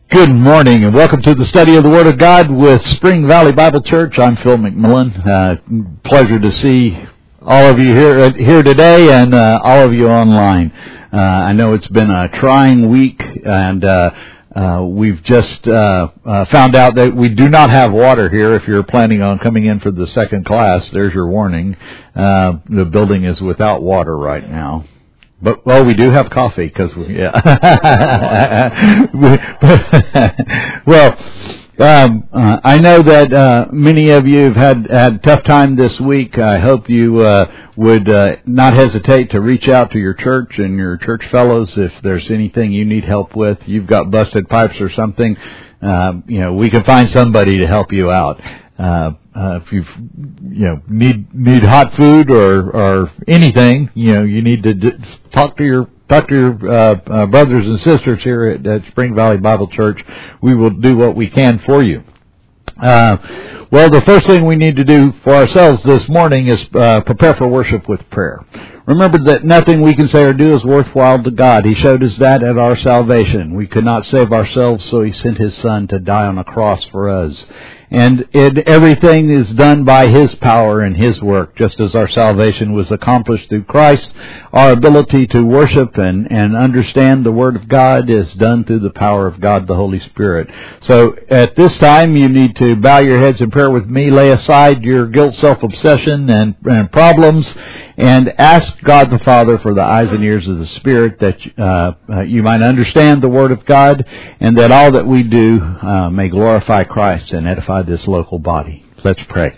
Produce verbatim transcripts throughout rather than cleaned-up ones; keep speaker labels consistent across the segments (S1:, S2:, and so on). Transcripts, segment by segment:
S1: Good morning and welcome to the study of the Word of God with Spring Valley Bible Church. I'm Phil McMillan. Uh, pleasure to see all of you here here today and uh, all of you online. Uh, I know it's been a trying week and uh, uh, we've just uh, uh, found out that we do not have water here. If you're planning on coming in for the second class, there's your warning. Uh, the building is without water right now. But, well, we do have coffee, because we, yeah. well, um, uh, I know that uh, many of you have had, had a tough time this week. I hope you uh, would uh, not hesitate to reach out to your church and your church fellows if there's anything you need help with. You've got busted pipes or something. Uh, you know, we can find somebody to help you out. Uh, uh, if you you know need need hot food or or anything, you know you need to d- talk to your talk to your uh, uh, brothers and sisters here at, at Spring Valley Bible Church. We will do what we can for you. Uh, well, the first thing we need to do for ourselves this morning is uh, prepare for worship with prayer. Remember that nothing we can say or do is worthwhile to God. He showed us that at our salvation. We could not save ourselves, so He sent His Son to die on a cross for us. And it, everything is done by His power and His work, just as our salvation was accomplished through Christ. Our ability to worship and, and understand the Word of God is done through the power of God, the Holy Spirit. So at this time, you need to bow your heads in prayer with me, lay aside your guilt, self-obsession, and, and problems, and ask God the Father for the eyes and ears of the Spirit that uh, uh, you might understand the Word of God, and that all that we do uh, may glorify Christ and edify this local body. Let's pray.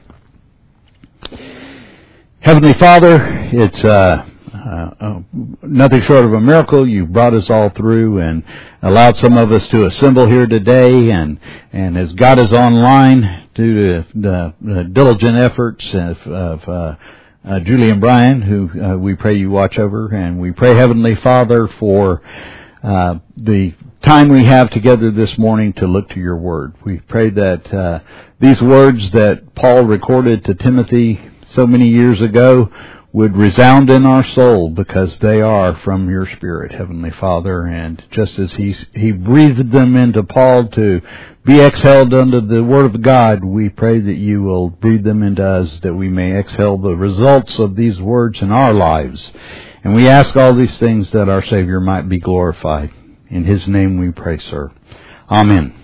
S1: Heavenly Father, it's uh, uh, nothing short of a miracle. You brought us all through and allowed some of us to assemble here today, and, and has got us online due to the, the diligent efforts of, of uh, Uh, Julie and Brian, who uh, we pray you watch over, and we pray, Heavenly Father, for uh, the time we have together this morning to look to your word. We pray that uh, these words that Paul recorded to Timothy so many years ago would resound in our soul, because they are from your Spirit, Heavenly Father. And just as he, he breathed them into Paul to be exhaled under the Word of God, we pray that you will breathe them into us, that we may exhale the results of these words in our lives. And we ask all these things that our Savior might be glorified. In His name we pray, sir. Amen.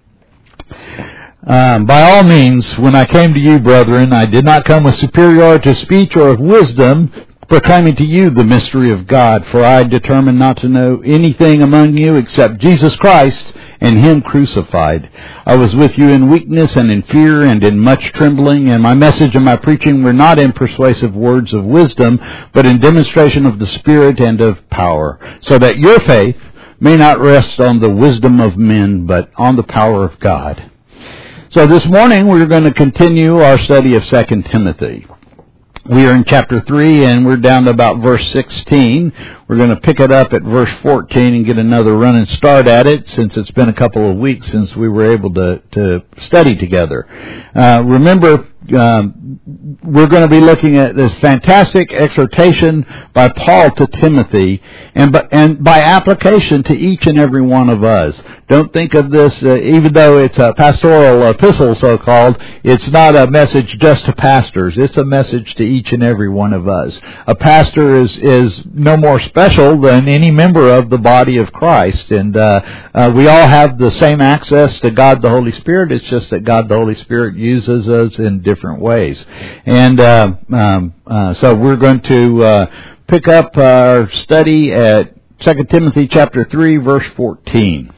S1: Um, by all means, when I came to you, brethren, I did not come with superiority of speech or of wisdom, proclaiming to you the mystery of God. For I determined not to know anything among you except Jesus Christ and Him crucified. I was with you in weakness and in fear and in much trembling, and my message and my preaching were not in persuasive words of wisdom, but in demonstration of the Spirit and of power, so that your faith may not rest on the wisdom of men, but on the power of God. So this morning we're going to continue our study of Second Timothy. We are in chapter three, and we're down to about verse sixteen. We're going to pick it up at verse fourteen and get another running start at it, since it's been a couple of weeks since we were able to, to study together. Uh, remember, um, we're going to be looking at this fantastic exhortation by Paul to Timothy, and by, and by application to each and every one of us. Don't think of this, uh, even though it's a pastoral epistle, so-called, it's not a message just to pastors. It's a message to each and every one of us. A pastor is, is no more special than any member of the body of Christ, and uh, uh, we all have the same access to God the Holy Spirit. It's just that God the Holy Spirit uses us in different ways. And uh, um, uh, so we're going to uh, pick up our study at Second Timothy chapter three, verse fourteen.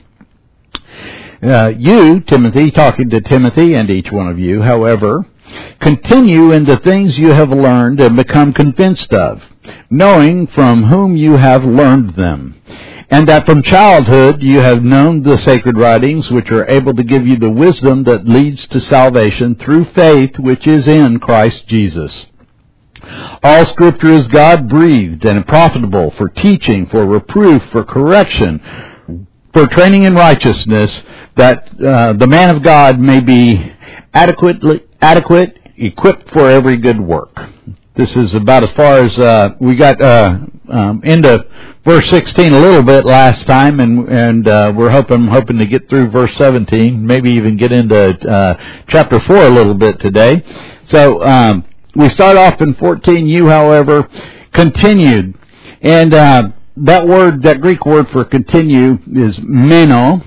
S1: Uh, you, Timothy, talking to Timothy and each one of you, however, continue in the things you have learned and become convinced of, knowing from whom you have learned them, and that from childhood you have known the sacred writings, which are able to give you the wisdom that leads to salvation through faith which is in Christ Jesus. All Scripture is God-breathed and profitable for teaching, for reproof, for correction, for training in righteousness, that uh, the man of God may be adequately adequate, equipped for every good work. This is about as far as uh, we got uh, um, into verse sixteen a little bit last time, and and uh, we're hoping hoping to get through verse seventeen, maybe even get into uh, chapter four a little bit today. So um, we start off in fourteen. You, however, continued, and uh, that word, that Greek word for continue, is meno.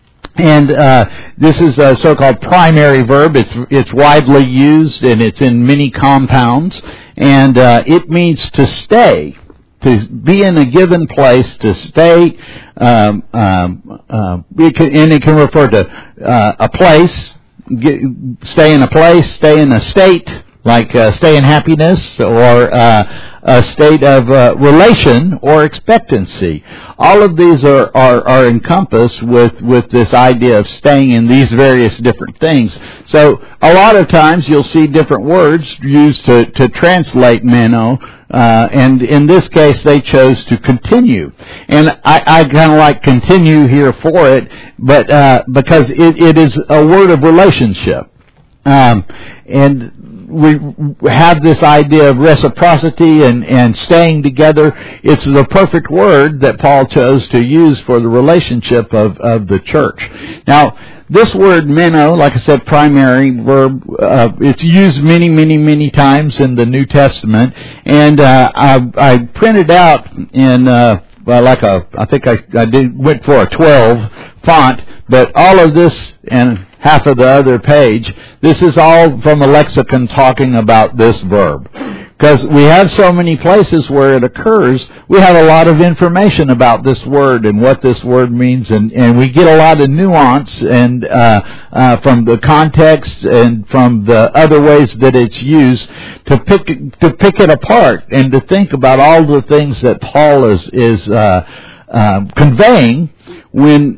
S1: And uh, this is a so-called primary verb. It's it's widely used, and it's in many compounds. And uh, it means to stay, to be in a given place, to stay. Um, um, uh, it can, and it can refer to uh, a place, get, stay in a place, stay in a state, like uh, stay in happiness, or uh, a state of uh, relation or expectancy. All of these are, are, are encompassed with, with this idea of staying in these various different things. So a lot of times you'll see different words used to, to translate meno, uh, and in this case they chose to continue. And I, I kind of like continue here for it, but uh, because it, it is a word of relationship. Um, and we have this idea of reciprocity and, and staying together. It's the perfect word that Paul chose to use for the relationship of, of the church. Now, this word meno, like I said, primary verb, uh, it's used many, many, many times in the New Testament. And uh, I, I printed out in uh, like a, I think I, I did went for a twelve font, but all of this and half of the other page, this is all from a lexicon talking about this verb. Because we have so many places where it occurs, we have a lot of information about this word and what this word means, and, and we get a lot of nuance and uh, uh, from the context and from the other ways that it's used to pick to pick it apart and to think about all the things that Paul is is uh, uh, conveying when.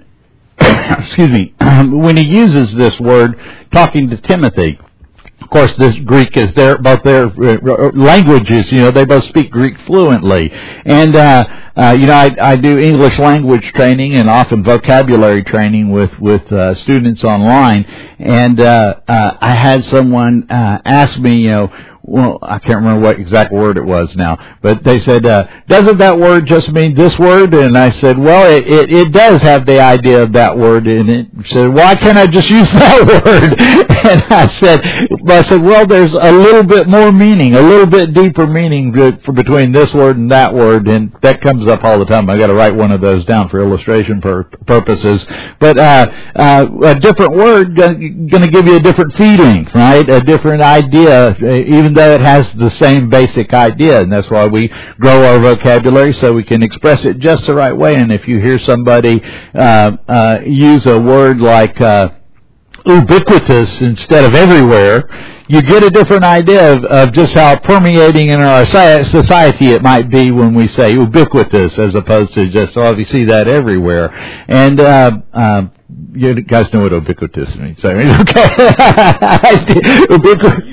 S1: excuse me, when he uses this word talking to Timothy. Of course, this Greek is their, both their languages, you know, they both speak Greek fluently. And, uh, uh, you know, I, I do English language training and often vocabulary training with, with, uh, students online. And, uh, uh, I had someone, uh, ask me, you know, well, I can't remember what exact word it was now, but they said, uh, doesn't that word just mean this word? And I said, well, it, it, it does have the idea of that word. And it said, why can't I just use that word? And I said, I said, well, there's a little bit more meaning, a little bit deeper meaning for between this word and that word. And that comes up all the time. I got to write one of those down for illustration pur- purposes. But, uh, uh, a different word going to give you a different feeling, right? A different idea, even though it has the same basic idea, and that's why we grow our vocabulary so we can express it just the right way. And if you hear somebody uh, uh, use a word like uh, ubiquitous instead of everywhere, you get a different idea of, of just how permeating in our society it might be when we say ubiquitous as opposed to just, oh, you see that everywhere. And uh, uh, you guys know what ubiquitous means. So, okay. Ubiqu-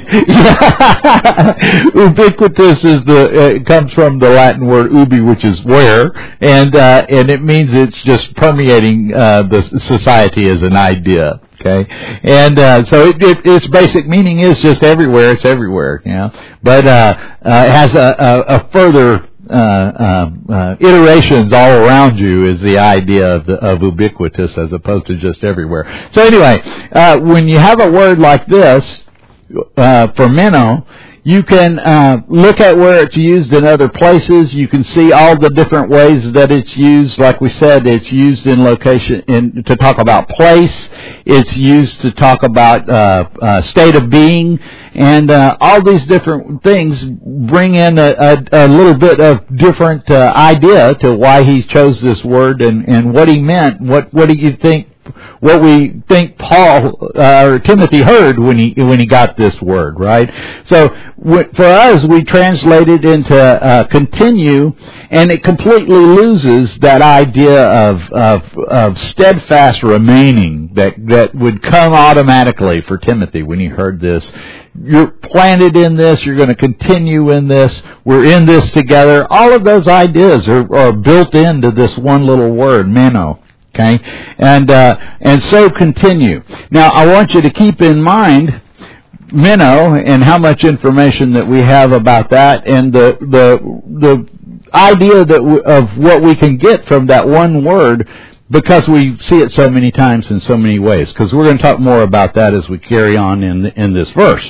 S1: yeah. Ubiquitous is the, uh, it comes from the Latin word ubi, which is where, and uh, and it means it's just permeating uh, the society as an idea. Okay, and uh, so it, it, its basic meaning is just everywhere. It's everywhere, you know. But uh, uh, it has a, a, a further uh, um, uh, iterations all around you is the idea of, the, of ubiquitous as opposed to just everywhere. So anyway, uh, when you have a word like this uh, for meno, you can uh, look at where it's used in other places. You can see all the different ways that it's used. Like we said, it's used in location in, to talk about place. It's used to talk about uh, uh, state of being. And uh, all these different things bring in a, a, a little bit of different uh, idea to why he chose this word and, and what he meant. What, what do you think? What we think Paul uh, or Timothy heard when he when he got this word, right? So w- for us, we translate it into uh, continue, and it completely loses that idea of of, of steadfast remaining that that would come automatically for Timothy when he heard this. You're planted in this. You're going to continue in this. We're in this together. All of those ideas are, are built into this one little word, meno. Okay, and uh, and so continue. Now, I want you to keep in mind minnow and how much information that we have about that, and the the the idea that w- of what we can get from that one word, because we see it so many times in so many ways. Because we're going to talk more about that as we carry on in in this verse.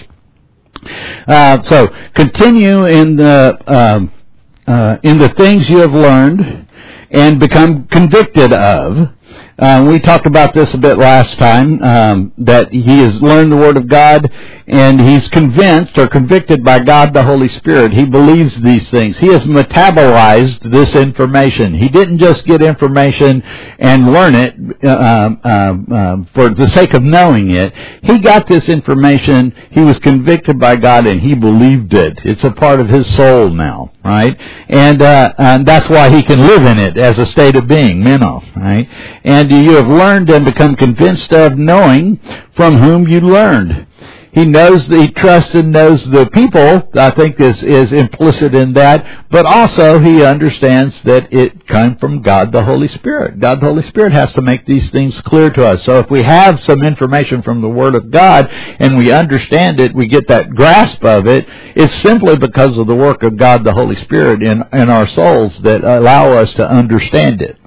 S1: Uh, so continue in the um, uh, in the things you have learned and become convicted of. Uh, we talked about this a bit last time, um, that he has learned the Word of God, and he's convinced or convicted by God the Holy Spirit. He believes these things. He has metabolized this information. He didn't just get information and learn it uh, uh, uh, for the sake of knowing it. He got this information, he was convicted by God, and he believed it. It's a part of his soul now, right? And, uh, and that's why he can live in it as a state of being, minnow, right? And you have learned and become convinced of, knowing from whom you learned. He knows, the, he trusts and knows the people, I think is, is implicit in that, but also he understands that it came from God the Holy Spirit. God the Holy Spirit has to make these things clear to us. So if we have some information from the Word of God and we understand it, we get that grasp of it, it's simply because of the work of God the Holy Spirit in, in our souls that allow us to understand it.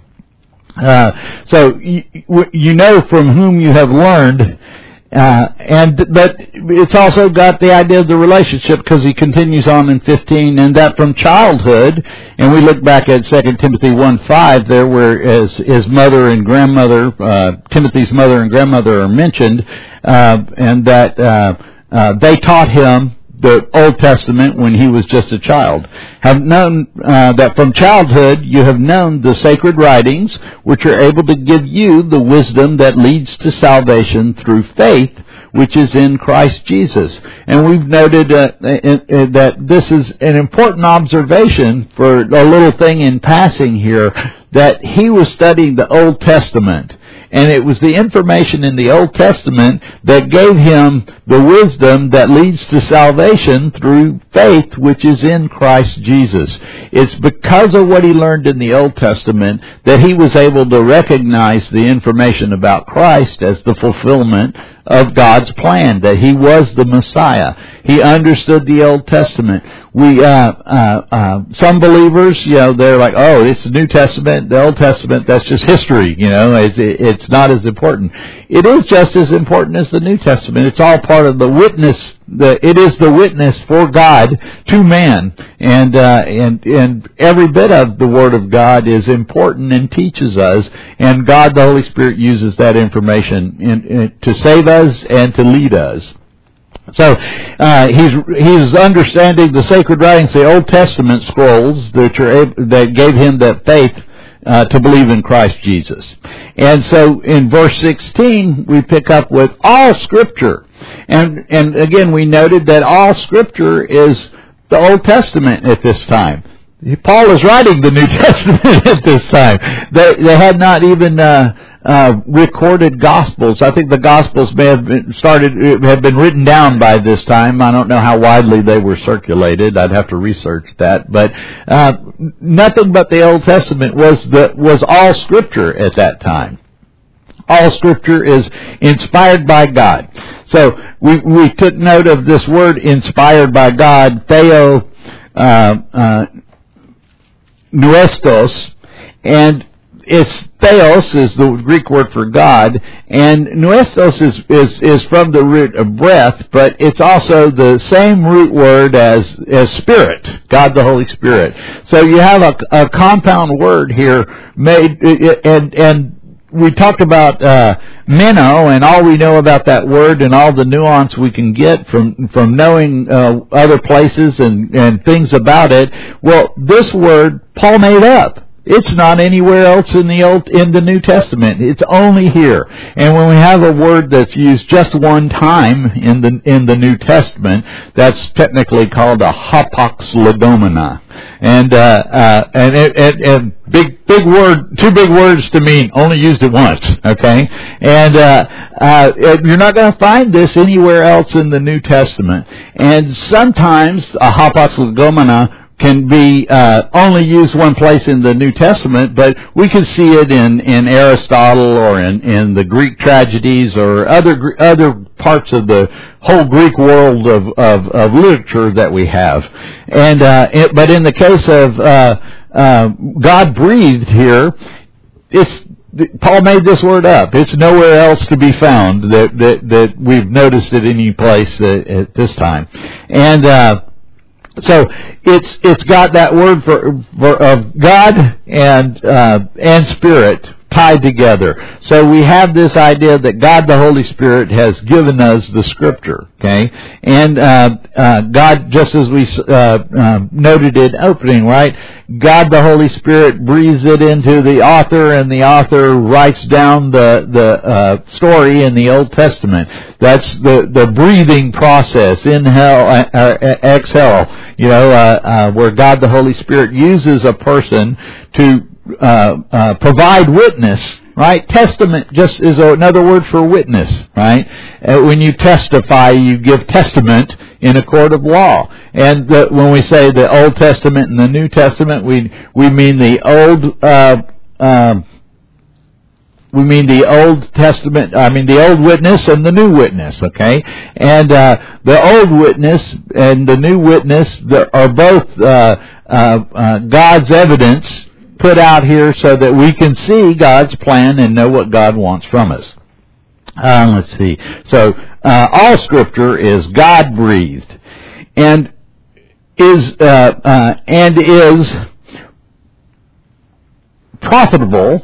S1: Uh, so you, you know from whom you have learned, uh, and but it's also got the idea of the relationship, because he continues on in fifteen, and that from childhood, and we look back at Second Timothy one five there, where his, his mother and grandmother, uh, Timothy's mother and grandmother are mentioned, uh, and that uh, uh, they taught him the Old Testament when he was just a child. Have known uh, that from childhood you have known the sacred writings, which are able to give you the wisdom that leads to salvation through faith, which is in Christ Jesus. And we've noted uh, in, in, that this is an important observation for a little thing in passing here, that he was studying the Old Testament. And it was the information in the Old Testament that gave him the wisdom that leads to salvation through faith, which is in Christ Jesus. It's because of what he learned in the Old Testament that he was able to recognize the information about Christ as the fulfillment of God's plan, that he was the Messiah. He understood the Old Testament. We, uh, uh, uh, some believers, you know, they're like, oh, it's the New Testament, the Old Testament, that's just history, you know, it's, it's not as important. It is just as important as the New Testament. It's all part of the witness, the, it is the witness for God to man, and, uh, and, and every bit of the Word of God is important and teaches us, and God, the Holy Spirit, uses that information in, in, to save us and to lead us. So uh, he's he's understanding the sacred writings, the Old Testament scrolls that are able, that gave him that faith uh, to believe in Christ Jesus. And so in verse sixteen we pick up with all Scripture, and and again we noted that all Scripture is the Old Testament at this time. Paul is writing the New Testament at this time. They they had not even uh, uh, recorded Gospels. I think the Gospels may have been started have been written down by this time. I don't know how widely they were circulated. I'd have to research that. But uh, nothing but the Old Testament was the was all Scripture at that time. All Scripture is inspired by God. So we we took note of this word, inspired by God, theo. Uh, uh, Nuestos, and it's theos is the Greek word for God, and nuestos is, is, is from the root of breath, but it's also the same root word as, as Spirit, God the Holy Spirit. So you have a, a compound word here made, and, and we talked about uh, minnow, and all we know about that word and all the nuance we can get from from knowing uh, other places and, and things about it. Well, this word Paul made up. It's not anywhere else in the Old in the New Testament. It's only here. And when we have a word that's used just one time in the in the New Testament, that's technically called a hapax legomena. And uh, uh, and, it, and and big big word, two big words to mean only used it once. Okay, and uh, uh, you're not going to find this anywhere else in the New Testament. And sometimes a hapax legomena can be uh, only used one place in the New Testament, but we can see it in, in Aristotle or in, in the Greek tragedies or other other parts of the whole Greek world of, of, of literature that we have. And uh, it, but in the case of uh, uh, God breathed here, it's Paul made this word up. It's nowhere else to be found that that, that we've noticed it any place at, at this time, and. Uh, So it's it's got that word for, for of God and uh, and Spirit tied together. So we have this idea that God the Holy Spirit has given us the Scripture, okay? And uh, uh, God, just as we uh, uh, noted in opening, right? God the Holy Spirit breathes it into the author, and the author writes down the the uh, story in the Old Testament. That's the the breathing process, inhale, uh, exhale. You know, uh, uh, where God the Holy Spirit uses a person to uh, uh, provide witness, right? Testament just is another word for witness, right? Uh, when you testify, you give testament in a court of law. And the, when we say the Old Testament and the New Testament, we we mean the Old. Uh, uh, We mean the Old Testament, I mean the Old Witness and the New Witness, okay? And uh, the Old Witness and the New Witness are both uh, uh, uh, God's evidence put out here so that we can see God's plan and know what God wants from us. Uh, let's see. So uh, all Scripture is God-breathed and is uh, uh, and is profitable.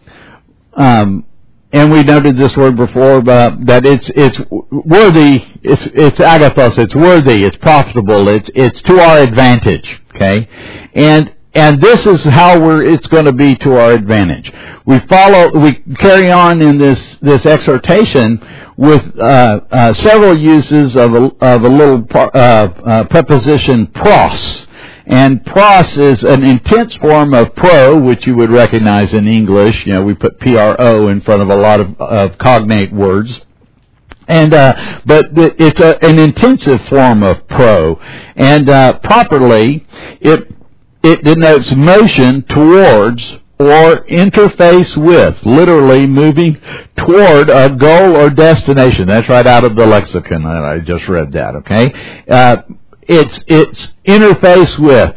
S1: Um, and we noted this word before, uh, that it's it's worthy. It's it's agathos. It's worthy. It's profitable. It's it's to our advantage. Okay, and and this is how we're. It's going to be to our advantage. We follow. We carry on in this this exhortation with uh, uh, several uses of a of a little uh, uh, preposition pros. And pros is an intense form of pro, which you would recognize in English. You know, we put P R O in front of a lot of, of cognate words. And, uh, but it's a, an intensive form of pro. And, uh, properly, it, it denotes motion towards or interface with, literally moving toward a goal or destination. That's right out of the lexicon. I just read that, okay? Uh, It's it's interface with,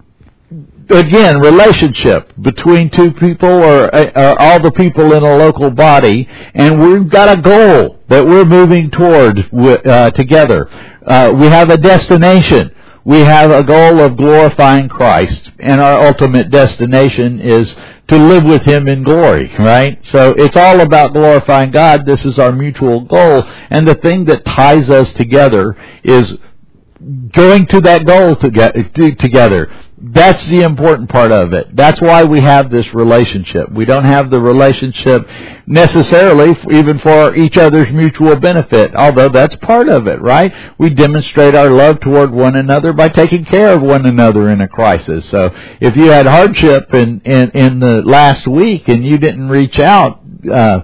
S1: again, relationship between two people or, or all the people in a local body, and we've got a goal that we're moving toward uh, together. Uh, we have a destination. We have a goal of glorifying Christ, and our ultimate destination is to live with Him in glory, right? So it's all about glorifying God. This is our mutual goal, and the thing that ties us together is going to that goal together. That's the important part of it. That's why we have this relationship. We don't have the relationship necessarily even for each other's mutual benefit, although that's part of it, right? We demonstrate our love toward one another by taking care of one another in a crisis. So if you had hardship in, in, in the last week and you didn't reach out, uh,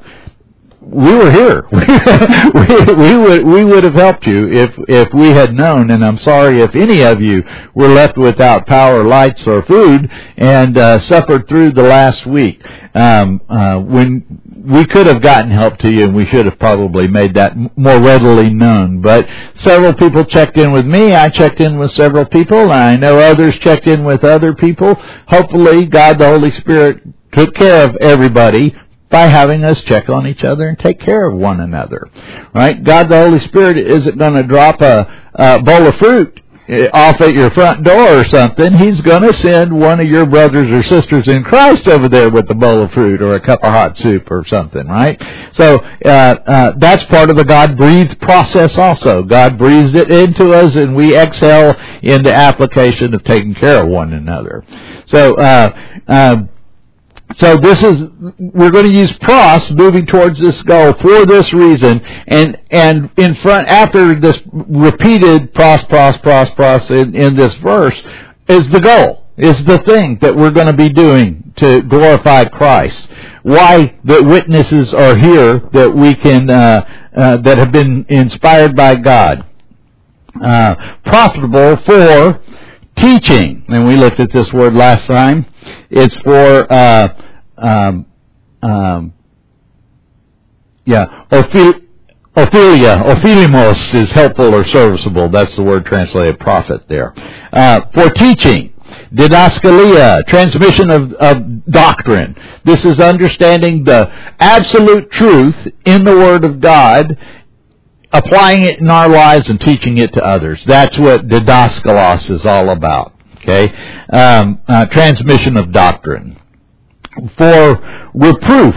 S1: we were here. we, we would we would have helped you if if we had known. And I'm sorry if any of you were left without power, lights, or food and uh, suffered through the last week. Um, uh, when we could have gotten help to you, and we should have probably made that more readily known. But several people checked in with me. I checked in with several people. And I know others checked in with other people. Hopefully, God the Holy Spirit took care of everybody by having us check on each other and take care of one another, right? God the Holy Spirit isn't going to drop a, a bowl of fruit off at your front door or something. He's going to send one of your brothers or sisters in Christ over there with a bowl of fruit or a cup of hot soup or something, right? So uh, uh, that's part of the God-breathed process also. God breathes it into us, and we exhale in the application of taking care of one another. So, uh, uh, So this is, we're going to use pros, moving towards this goal for this reason, and and in front, after this repeated pros, pros, pros, pros in, in this verse, is the goal, is the thing that we're going to be doing to glorify Christ. Why the witnesses are here that we can, uh, uh, that have been inspired by God. Uh, profitable for teaching, and we looked at this word last time. It's for, uh, um, um, yeah, Ophil- Ophelia, Ophelimos is helpful or serviceable. That's the word translated prophet there. Uh, for teaching. Didaskalia, transmission of, of doctrine. This is understanding the absolute truth in the Word of God, applying it in our lives and teaching it to others. That's what didaskalos is all about. Okay, um, uh, transmission of doctrine. For reproof.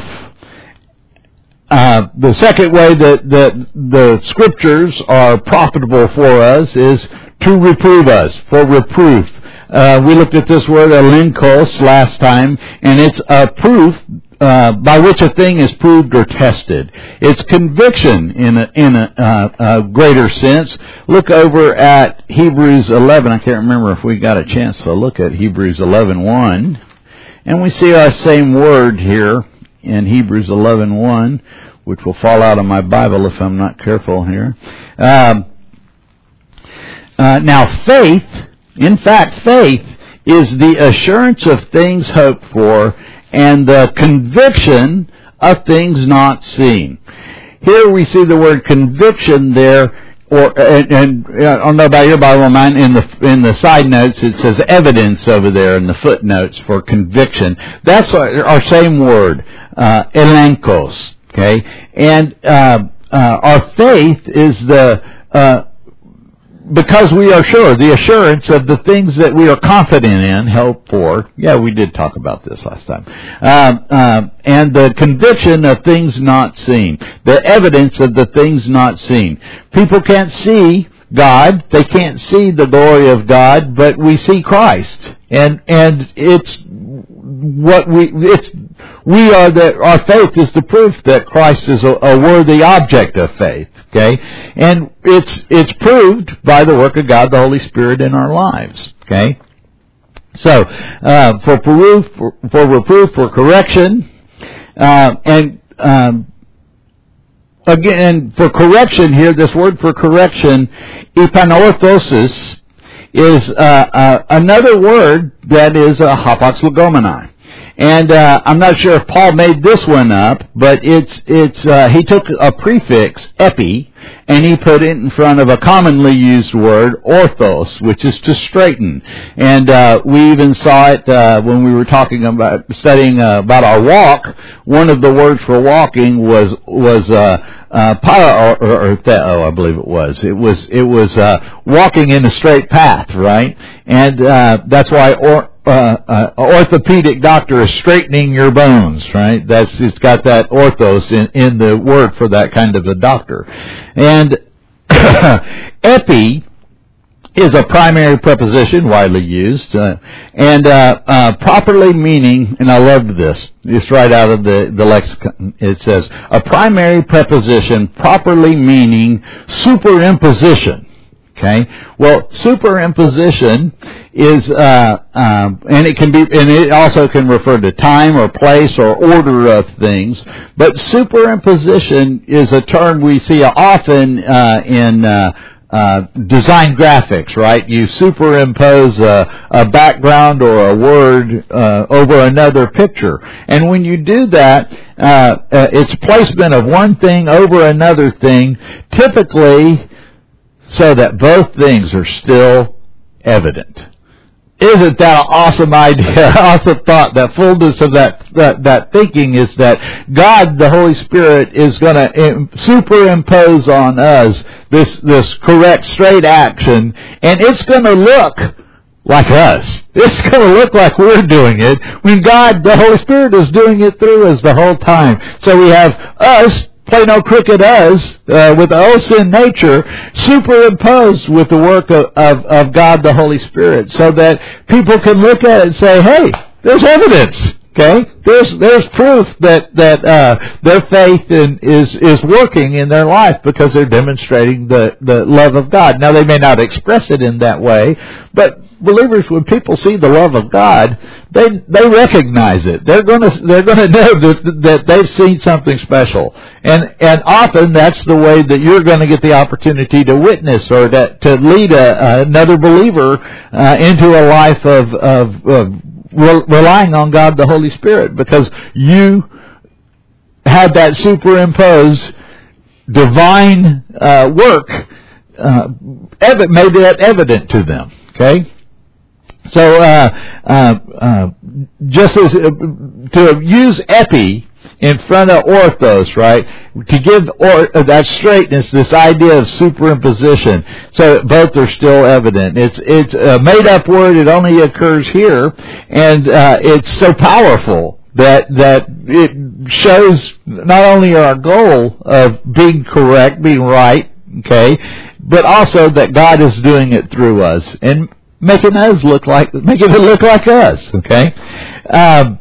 S1: Uh, the second way that, that the Scriptures are profitable for us is to reprove us, for reproof. Uh, we looked at this word, elenkos, last time, and it's a proof uh, by which a thing is proved or tested. It's conviction in a, in a, uh, a greater sense. Look over at Hebrews eleven. I can't remember if we got a chance to look at Hebrews eleven one. And we see our same word here in Hebrews eleven one, which will fall out of my Bible if I'm not careful here. Um, uh, now, faith, in fact, faith is the assurance of things hoped for and the conviction of things not seen. Here we see the word conviction there, or and, and I don't know about your Bible, mine in the in the side notes it says evidence over there in the footnotes for conviction. That's our, our same word, uh, elenkos. Okay, and uh, uh, our faith is the uh, because we are sure, the assurance of the things that we are confident in, hope for. Yeah, we did talk about this last time. Um, um, and the conviction of things not seen. The evidence of the things not seen. People can't see God. They can't see the glory of God, but we see Christ. And, and it's what we, it's, we are the, our faith is the proof that Christ is a, a worthy object of faith. Okay? And it's, it's proved by the work of God, the Holy Spirit in our lives. Okay? So, uh, for proof, for, for reproof, for correction, uh, and, um, again, for correction here, this word for correction, epanorthosis, is, uh, uh, another word that is a hapax legomeni. And uh, I'm not sure if Paul made this one up, but it's it's uh, he took a prefix epi and he put it in front of a commonly used word orthos, which is to straighten. And uh, we even saw it uh, when we were talking about studying uh, about our walk. One of the words for walking was was uh, uh, para or, or, or theo, I believe it was. It was it was uh, walking in a straight path, right? And uh, that's why or. Uh, uh, orthopedic doctor is straightening your bones, right? That's, it's got that orthos in, in the word for that kind of a doctor. And epi is a primary preposition widely used, uh, and uh, uh, properly meaning, and I love this, it's right out of the, the lexicon. It says, a primary preposition properly meaning superimposition. Okay. Well, superimposition is, uh, um, and it can be, and it also can refer to time or place or order of things. But superimposition is a term we see often uh, in uh, uh, design graphics. Right? You superimpose a, a background or a word uh, over another picture, and when you do that, uh, uh, it's placement of one thing over another thing, typically, so that both things are still evident. Isn't that an awesome idea, awesome thought? That fullness of that, that, that thinking is that God, the Holy Spirit, is going to superimpose on us this, this correct, straight action, and it's going to look like us. It's going to look like we're doing it when God, the Holy Spirit, is doing it through us the whole time. So we have us, plain old crooked us, uh, with our own sin nature, superimposed with the work of, of, of God the Holy Spirit, so that people can look at it and say, hey, there's evidence. Okay, there's there's proof that that uh, their faith in, is is working in their life because they're demonstrating the the love of God. Now they may not express it in that way, but believers, when people see the love of God, they they recognize it. They're gonna they're gonna know that that they've seen something special, and and often that's the way that you're going to get the opportunity to witness or to to lead a, another believer uh, into a life of of, of relying on God the Holy Spirit, because you had that superimposed divine uh, work uh, ev- made that evident to them. Okay, so uh, uh, uh, just as uh, to use epi in front of orthos, right? To give or, uh, that straightness, this idea of superimposition, so that both are still evident. It's it's a made-up word. It only occurs here, and uh, it's so powerful that that it shows not only our goal of being correct, being right, okay, but also that God is doing it through us and making us look like making it look like us. Okay. Um,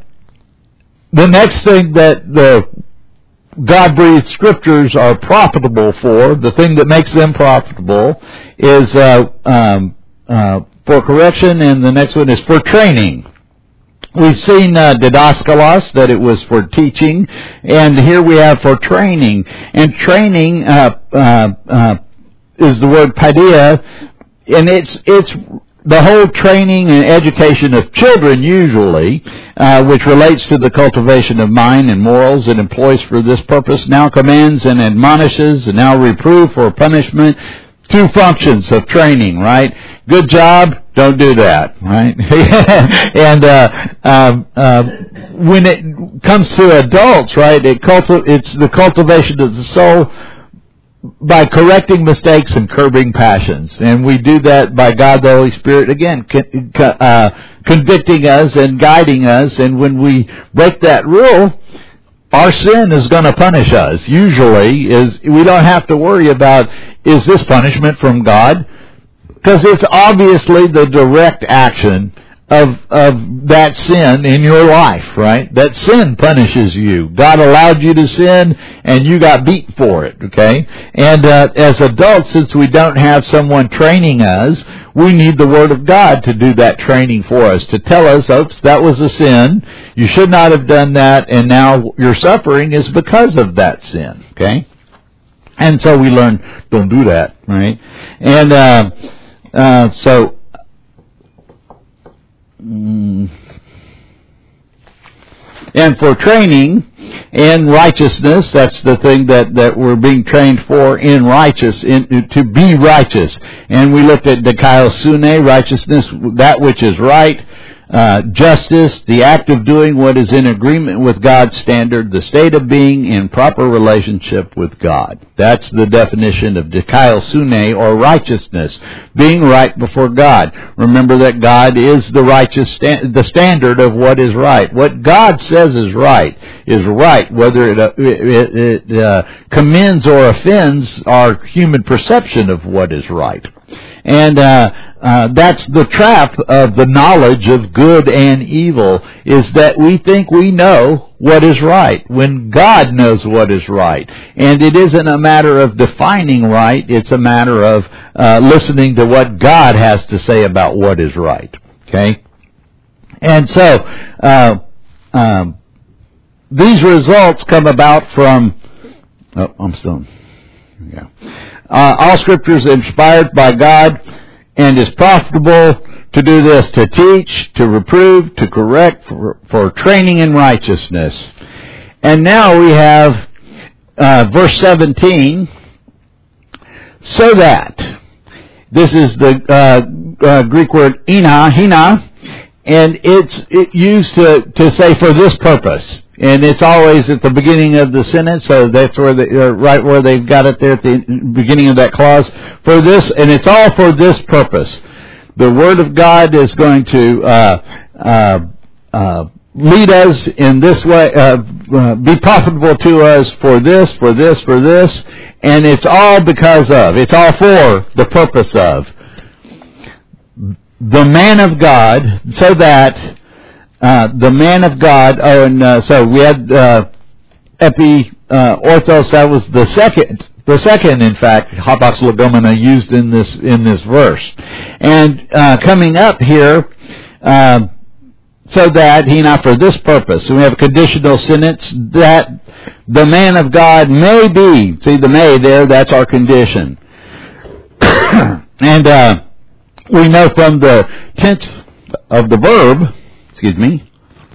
S1: The next thing that the God-breathed scriptures are profitable for, the thing that makes them profitable, is uh, um, uh, for correction, and the next one is for training. We've seen uh, didaskalos, that it was for teaching, and here we have for training. And training uh, uh, uh, is the word paideia, and it's it's the whole training and education of children, usually, uh, which relates to the cultivation of mind and morals, and employs for this purpose, now commands and admonishes, and now reprove for punishment. Two functions of training, right? Good job, don't do that, right? and uh, um, uh, when it comes to adults, right, it culti- it's the cultivation of the soul by correcting mistakes and curbing passions. And we do that by God the Holy Spirit, again, con- uh, convicting us and guiding us. And when we break that rule, our sin is going to punish us. Usually, is we don't have to worry about, is this punishment from God? Because it's obviously the direct action of of that sin in your life, right? That sin punishes you. God allowed you to sin, and you got beat for it, okay? And uh, as adults, since we don't have someone training us, we need the Word of God to do that training for us, to tell us, oops, that was a sin, you should not have done that, and now your suffering is because of that sin, okay? And so we learn, don't do that, right? And uh, uh, so... And for training in righteousness, that's the thing that, that we're being trained for, in righteous, in, to be righteous. And we looked at dikaiosune, righteousness, that which is right, uh, justice, the act of doing what is in agreement with God's standard, the state of being in proper relationship with God. That's the definition of dikaiosune, or righteousness, being right before God. Remember that God is the righteous, sta- the standard of what is right. What God says is right is right, whether it, uh, it, it uh, commends or offends our human perception of what is right. And uh, uh, that's the trap of the knowledge of good and evil, is that we think we know what is right, when God knows what is right. And it isn't a matter of defining right, it's a matter of uh, listening to what God has to say about what is right. Okay? And so, uh, um, these results come about from... Oh, I'm still... Yeah. Uh, all Scripture is inspired by God and is profitable to do this, to teach, to reprove, to correct, for, for training in righteousness. And now we have uh, verse seventeen, so that, this is the uh, uh, Greek word ina, hina, and it's it used to, to say for this purpose. And it's always at the beginning of the sentence, so that's where they, uh, right where they've got it there at the beginning of that clause. For this, and it's all for this purpose. The Word of God is going to uh, uh, uh, lead us in this way, uh, uh, be profitable to us for this, for this, for this, and it's all because of, it's all for the purpose of the man of God, so that uh, the man of God. Oh, and uh, so we had uh, epi uh, orthos. That was the second. The second, in fact, hapax legomena used in this in this verse, and uh, coming up here, uh, so that he not for this purpose. So we have a conditional sentence that the man of God may be. See the may there. That's our condition, and uh, we know from the tense of the verb. Excuse me.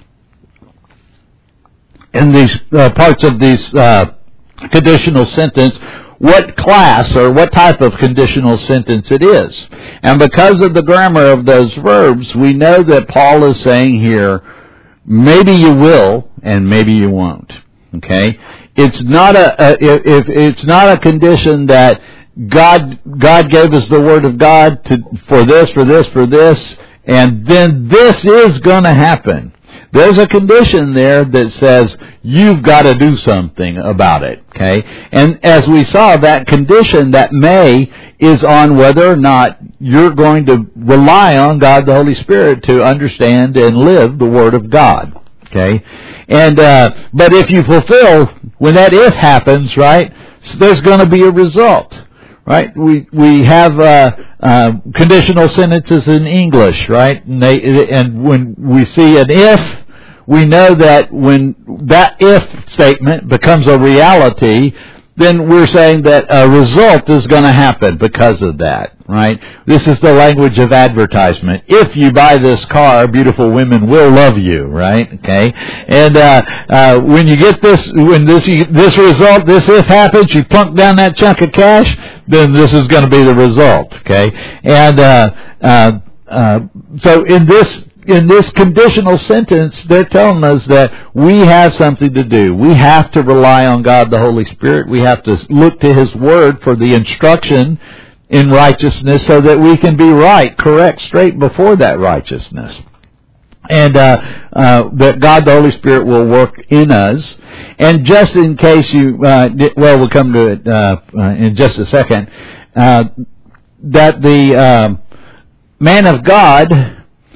S1: In these uh, parts of these. Uh, conditional sentence, what class or what type of conditional sentence it is. And because of the grammar of those verbs, we know that Paul is saying here, maybe you will and maybe you won't. Okay? It's not a, a if it's not a condition that God God gave us the word of God to for this, for this, for this, and then this is going to happen. There's a condition there that says you've got to do something about it, okay? And as we saw, that condition, that may, is on whether or not you're going to rely on God the Holy Spirit to understand and live the Word of God, okay? And uh, but if you fulfill, when that if happens, right, there's going to be a result. Right, we we have uh, uh, conditional sentences in English, right? And, they, and when we see an if, we know that when that if statement becomes a reality, then we're saying that a result is going to happen because of that, right? This is the language of advertisement. If you buy this car, beautiful women will love you, right? Okay, and uh, uh, when you get this, when this this result, this if happens, you plunk down that chunk of cash, then this is going to be the result, okay? And uh, uh, uh, so in this in this conditional sentence, they're telling us that we have something to do. We have to rely on God the Holy Spirit. We have to look to His Word for the instruction in righteousness so that we can be right, correct, straight before that righteousness. And uh, uh, that God the Holy Spirit will work in us. And just in case you, uh, well, we'll come to it uh, uh, in just a second, uh, that the uh, man of God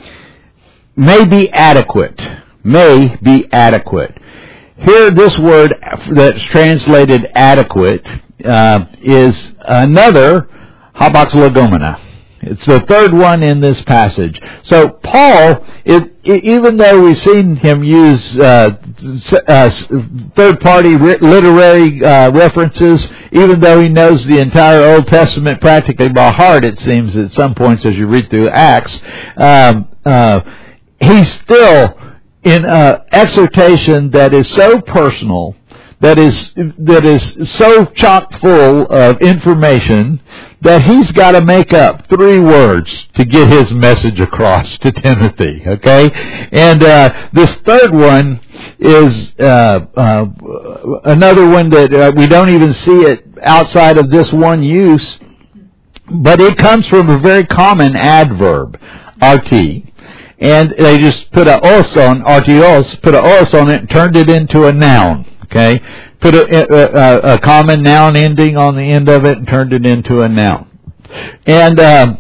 S1: may be adequate. May be adequate. Here, this word that's translated adequate uh, is another hapax legomena. It's the third one in this passage. So Paul, it, it, even though we've seen him use uh, uh, third-party re- literary uh, references, even though he knows the entire Old Testament practically by heart, it seems at some points as you read through Acts, um, uh, he's still in an exhortation that is so personal, that is that is so chock full of information that he's got to make up three words to get his message across to Timothy, okay? And uh, this third one is uh, uh, another one that uh, we don't even see it outside of this one use, but it comes from a very common adverb, arti. And they just put a os on, artios, put a os on it and turned it into a noun, okay? Put a, a, a common noun ending on the end of it and turned it into a noun. And uh,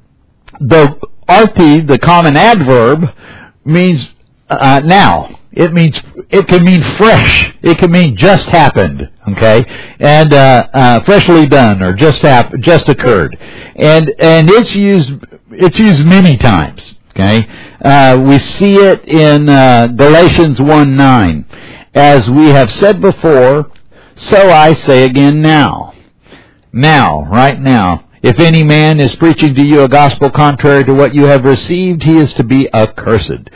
S1: the arti, the common adverb, means uh, now. It means, it can mean fresh. It can mean just happened, okay? And uh, uh, freshly done or just hap- just occurred. And and it's used it's used many times. Okay, uh, we see it in uh, Galatians one nine. As we have said before, so I say again now. Now, right now. If any man is preaching to you a gospel contrary to what you have received, he is to be accursed.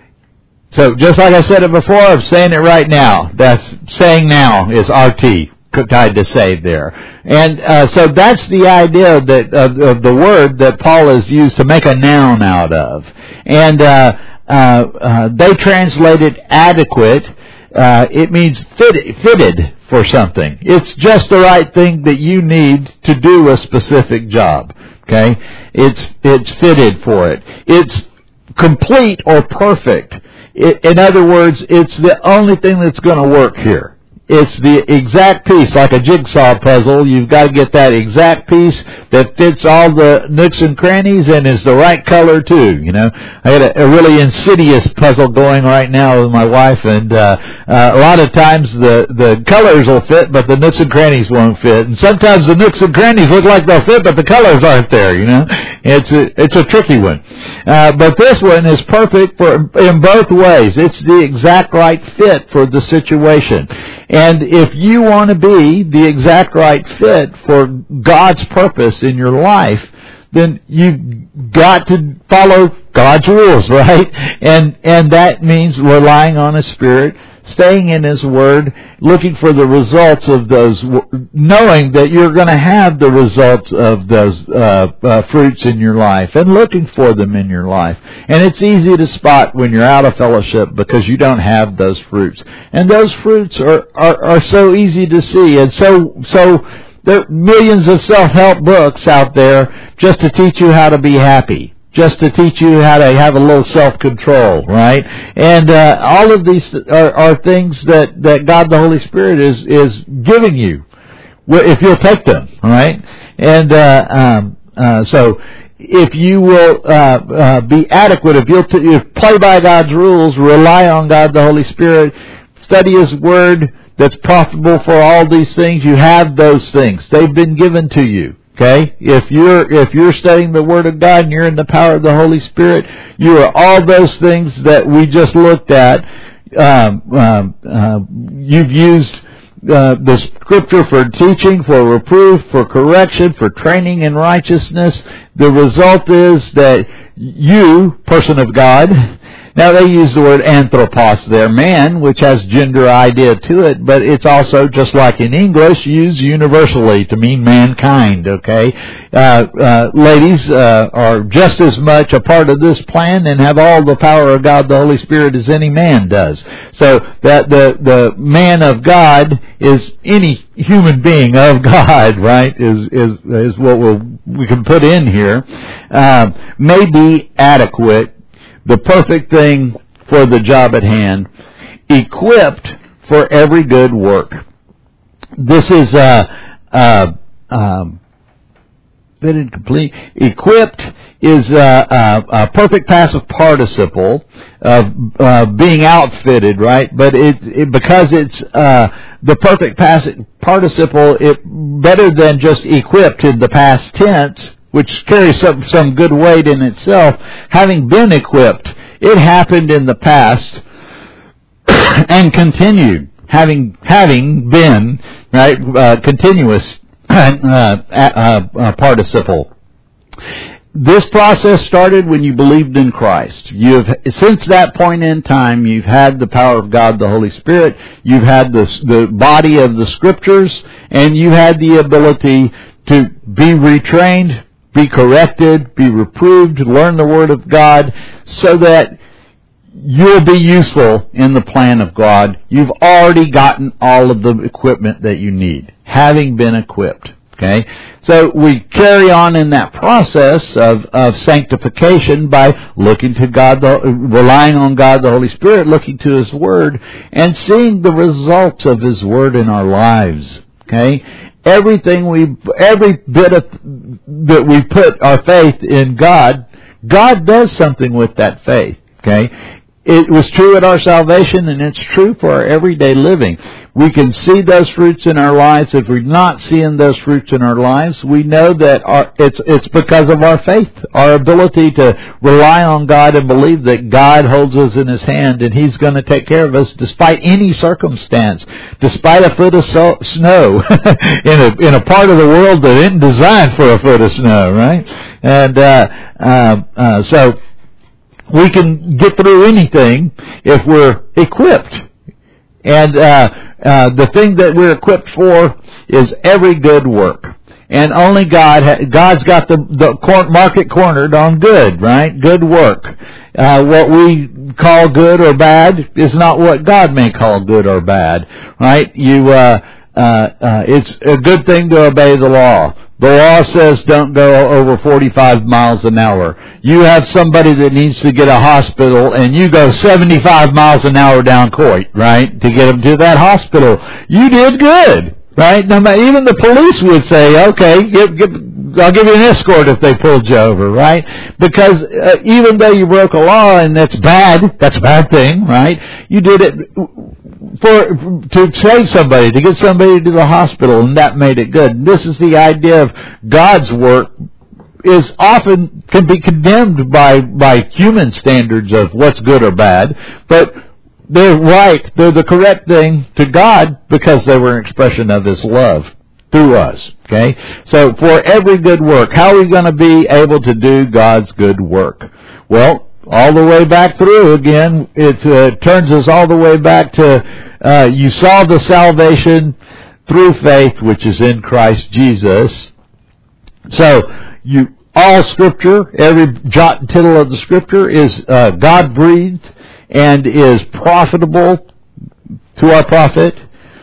S1: So, just like I said it before, I'm saying it right now. That's saying now is R T. Tied to save there. And uh, so that's the idea that of, of the word that Paul has used to make a noun out of. And uh, uh, uh, they translate it adequate. Uh, it means fit, fitted for something. It's just the right thing that you need to do a specific job. Okay? It's it's fitted for it. It's complete or perfect. It, in other words, it's the only thing that's going to work here. it's the exact piece, like a jigsaw puzzle. You've got to get that exact piece that fits all the nooks and crannies and is the right color too. You know, I got a, a really insidious puzzle going right now with my wife, and uh, uh, a lot of times the the colors will fit, but the nooks and crannies won't fit. And sometimes the nooks and crannies look like they'll fit, but the colors aren't there. You know, it's a it's a tricky one. Uh, but this one is perfect for in both ways. It's the exact right fit for the situation. And if you want to be the exact right fit for God's purpose in your life, then you've got to follow God's rules, right? And and that means relying on His Spirit, staying in His Word, looking for the results of those, knowing that you're going to have the results of those uh, uh, fruits in your life, and looking for them in your life. And it's easy to spot when you're out of fellowship because you don't have those fruits. And those fruits are, are, are so easy to see. And so, so there are millions of self-help books out there just to teach you how to be happy, just to teach you how to have a little self-control, right? And uh, all of these are, are things that, that God the Holy Spirit is is giving you, if you'll take them, right? And uh, um, uh, so if you will uh, uh, be adequate, if you'll t- if play by God's rules, rely on God the Holy Spirit, study His Word that's profitable for all these things, you have those things. They've been given to you. Okay, if you're if you're studying the Word of God and you're in the power of the Holy Spirit, you are all those things that we just looked at. Um, um, uh, you've used uh, the Scripture for teaching, for reproof, for correction, for training in righteousness. The result is that you, person of God. Now, they use the word anthropos there, man, which has gender idea to it, but it's also, just like in English, used universally to mean mankind, okay? Uh, uh, ladies uh, are just as much a part of this plan and have all the power of God, the Holy Spirit, as any man does. So that the, the man of God is any human being of God, right, is, is, is what we'll, we can put in here, uh, may be adequate, the perfect thing for the job at hand, equipped for every good work. This is uh, uh, um, bit incomplete. Equipped is uh, uh, a perfect passive participle of uh, being outfitted, right? But it, it because it's uh, the perfect passive participle, it better than just equipped in the past tense, which carries some, some good weight in itself. Having been equipped, it happened in the past and continued. Having having been, right, uh, continuous uh, uh, uh, participle. This process started when you believed in Christ. You've, since that point in time, you've had the power of God, the Holy Spirit. You've had the, the body of the Scriptures, and you had the ability to be retrained, be corrected, be reproved, learn the Word of God, so that you'll be useful in the plan of God. You've already gotten all of the equipment that you need, having been equipped. Okay? So we carry on in that process of, of sanctification by looking to God, the, relying on God, the Holy Spirit, looking to His Word, and seeing the results of His Word in our lives. Okay? Everything we, every bit of, that we put our faith in God, God does something with that faith. Okay? It was true at our salvation, and it's true for our everyday living. We can see those fruits in our lives. If we're not seeing those fruits in our lives, we know that our, it's it's because of our faith, our ability to rely on God and believe that God holds us in His hand, and He's going to take care of us despite any circumstance, despite a foot of so, snow in a in a part of the world that isn't designed for a foot of snow, right? And uh, uh, uh, so. We can get through anything if we're equipped. And uh, uh, the thing that we're equipped for is every good work. And only God, ha- God's got the, the cor- market cornered on good, right? Good work. Uh, what we call good or bad is not what God may call good or bad, right? You, uh, uh, uh, it's a good thing to obey the law. The law says don't go over forty-five miles an hour. You have somebody that needs to get a hospital, and you go seventy-five miles an hour down Coit, right, to get them to that hospital. You did good, right? Now, even the police would say, okay, give, give, I'll give you an escort if they pulled you over, right? Because uh, even though you broke a law, and that's bad, that's a bad thing, right? You did it for to save somebody, to get somebody to the hospital, and that made it good. And this is the idea of God's work is often can be condemned by by human standards of what's good or bad, but they're right, they're the correct thing to God because they were an expression of His love through us. Okay? So for every good work, how are we going to be able to do God's good work? Well, all the way back through again, it uh, turns us all the way back to uh, you saw the salvation through faith, which is in Christ Jesus. So you all Scripture, every jot and tittle of the Scripture is uh, God-breathed and is profitable to our profit,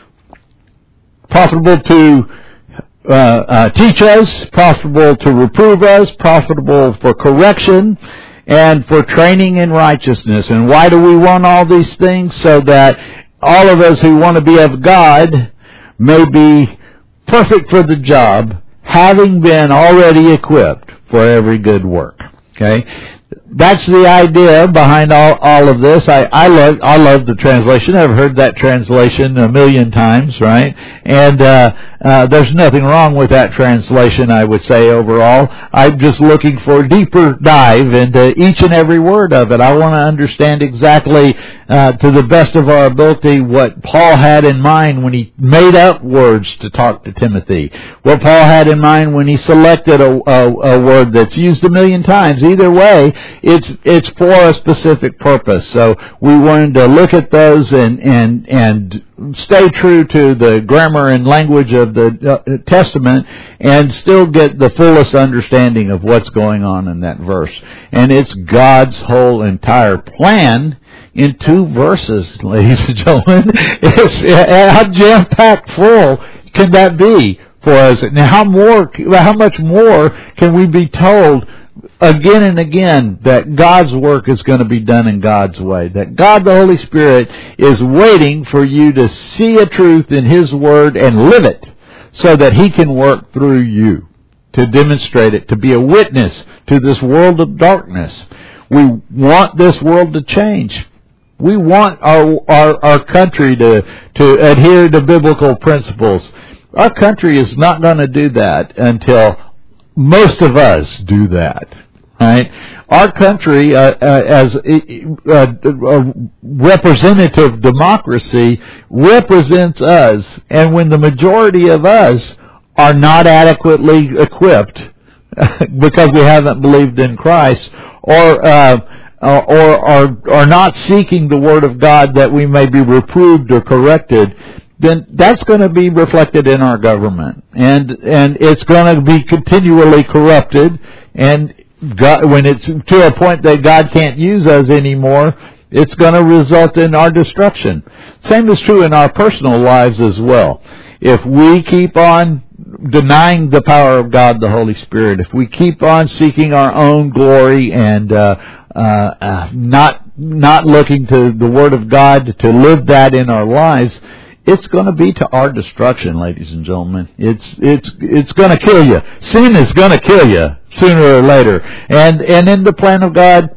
S1: profitable to uh, uh, teach us, profitable to reprove us, profitable for correction, and for training in righteousness. And why do we want all these things? So that all of us who want to be of God may be perfect for the job, having been already equipped for every good work. Okay? That's the idea behind all, all of this. I, I love I love the translation. I've heard that translation a million times, right? And uh, uh, there's nothing wrong with that translation, I would say, overall. I'm just looking for a deeper dive into each and every word of it. I want to understand exactly, uh, to the best of our ability, what Paul had in mind when he made up words to talk to Timothy. What Paul had in mind when he selected a, a, a word that's used a million times. Either way, It's it's for a specific purpose. So we wanted to look at those and and and stay true to the grammar and language of the uh, Testament and still get the fullest understanding of what's going on in that verse. And it's God's whole entire plan in two verses, ladies and gentlemen. It's, how jam-packed full can that be for us? Now, how more? How much more can we be told again and again that God's work is going to be done in God's way, that God the Holy Spirit is waiting for you to see a truth in His Word and live it so that He can work through you to demonstrate it, to be a witness to this world of darkness. We want this world to change. We want our our, our country to, to adhere to biblical principles. Our country is not going to do that until most of us do that, right? Our country, uh, uh, as a, a representative democracy, represents us, and when the majority of us are not adequately equipped because we haven't believed in Christ, or uh, or are are not seeking the Word of God that we may be reproved or corrected, then that's going to be reflected in our government, and and it's going to be continually corrupted. And God, when it's to a point that God can't use us anymore, it's going to result in our destruction. Same is true in our personal lives as well. If we keep on denying the power of God, the Holy Spirit, if we keep on seeking our own glory and uh, uh, uh, not not looking to the Word of God to live that in our lives, it's going to be to our destruction, ladies and gentlemen. It's it's it's going to kill you. Sin is going to kill you sooner or later. And and in the plan of God,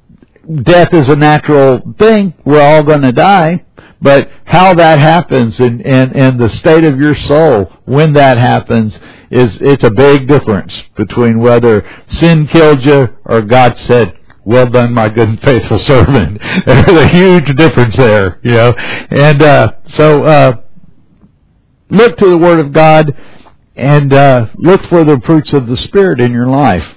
S1: death is a natural thing. We're all going to die. But how that happens and, and, and the state of your soul when that happens is it's a big difference between whether sin killed you or God said, "Well done, my good and faithful servant." There's a huge difference there, you know. And uh, so uh, look to the Word of God and uh, look for the fruits of the Spirit in your life.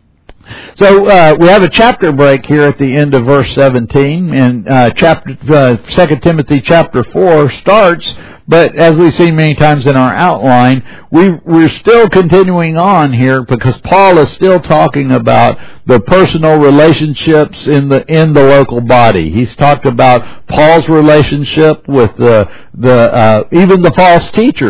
S1: So uh, we have a chapter break here at the end of verse seventeen, and uh, chapter uh, Second Timothy chapter four starts. But as we've seen many times in our outline, we, we're still continuing on here because Paul is still talking about the personal relationships in the in the local body. He's talked about Paul's relationship with the the uh, even the false teachers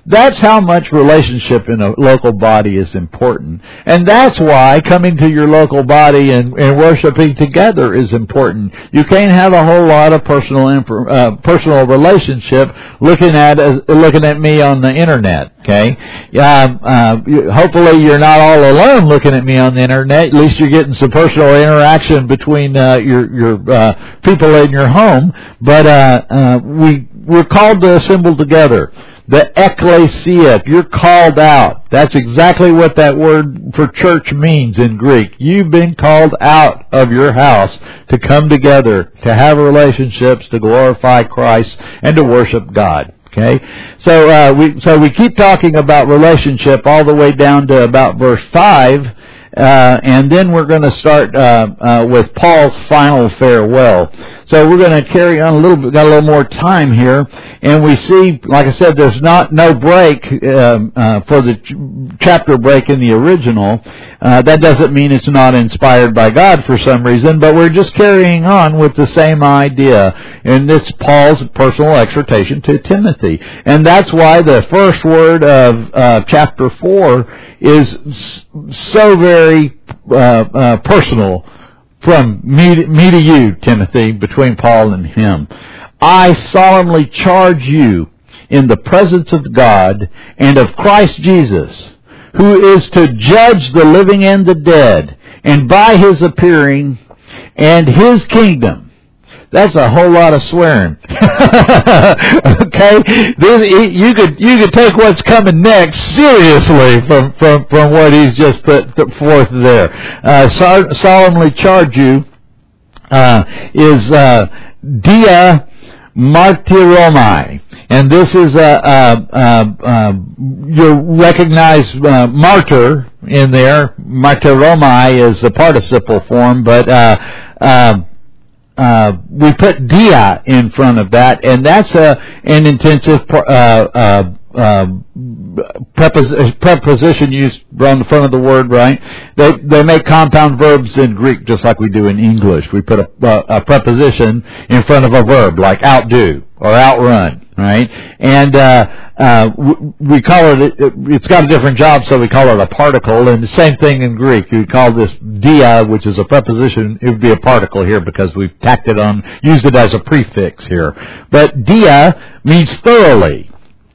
S1: That's how much relationship in a local body is important. And that's why coming to your local body and, and worshiping together is important. You can't have a whole lot of personal uh, personal relationship looking at uh, looking at me on the internet. Okay, uh, uh, hopefully you're not all alone looking at me on the internet. At least you're getting some personal interaction between uh, your your uh, people in your home. But uh, uh, we we're called to assemble together. The ecclesia, you're called out. That's exactly what that word for church means in Greek. You've been called out of your house to come together, to have relationships, to glorify Christ, and to worship God. Okay, so uh, we so we keep talking about relationship all the way down to about verse five, uh, and then we're going to start uh, uh, with Paul's final farewell. So we're going to carry on a little bit, got a little more time here, and we see, like I said, there's not no break um, uh, for the ch- chapter break in the original. Uh, that doesn't mean it's not inspired by God for some reason, but we're just carrying on with the same idea. And this Paul's personal exhortation to Timothy. And that's why the first word of uh, chapter four is so very uh, uh, personal from me to, me to you, Timothy, between Paul and him. I solemnly charge you in the presence of God and of Christ Jesus, who is to judge the living and the dead, and by his appearing and his kingdom. That's a whole lot of swearing. Okay, this, you could you could take what's coming next seriously from from from what he's just put forth there. Uh, so, solemnly charge you uh, is uh, dia martyromai. And this is a, a, a, a you recognize uh, martyr in there. Martyromai is the participle form, but uh, uh, uh, we put dia in front of that, and that's a an intensive uh, uh, uh, prepos- preposition used on the front of the word, right? They they make compound verbs in Greek just like we do in English. We put a, a, a preposition in front of a verb, like outdo or outrun, right? And uh, uh, we call it, it's got a different job, so we call it a particle. And the same thing in Greek. We call this dia, which is a preposition. It would be a particle here because we've tacked it on, used it as a prefix here. But dia means thoroughly.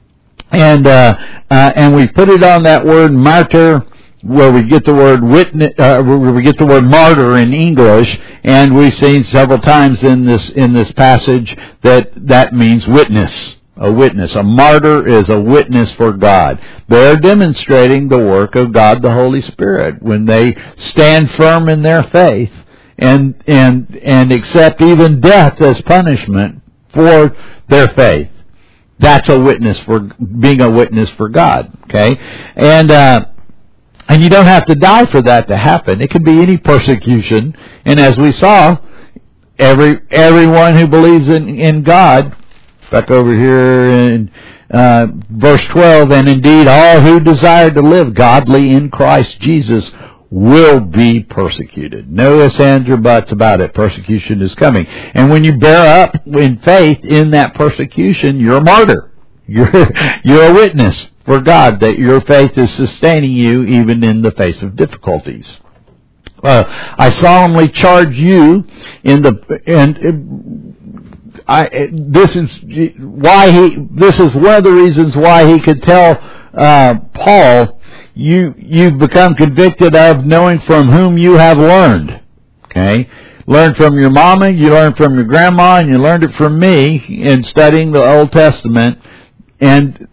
S1: And uh, uh, and we put it on that word martyr, where we get the word witness, uh, where we get the word martyr in English, and we've seen several times in this in this passage that that means witness. A witness, a martyr is a witness for God. They're demonstrating the work of God, the Holy Spirit, when they stand firm in their faith and and and accept even death as punishment for their faith. That's a witness for being a witness for God. Okay, and uh, and you don't have to die for that to happen. It can be any persecution, and as we saw, every everyone who believes in in God. Back over here in uh, verse twelve, and indeed all who desire to live godly in Christ Jesus will be persecuted. No ifs, ands, or buts about it. Persecution is coming. And when you bear up in faith in that persecution, you're a martyr. You're, you're a witness for God that your faith is sustaining you even in the face of difficulties. Uh, I solemnly charge you in the... and. I, this is why he. This is one of the reasons why he could tell uh, Paul, "You you've become convicted of knowing from whom you have learned." Okay, learned from your mama, you learned from your grandma, and you learned it from me in studying the Old Testament. And